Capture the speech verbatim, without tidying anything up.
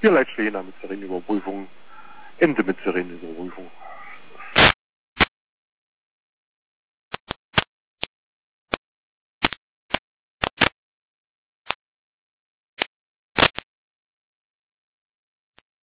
Wir Leute stehen da mit Serenüberprüfung, Ende mit Serenüberprüfung.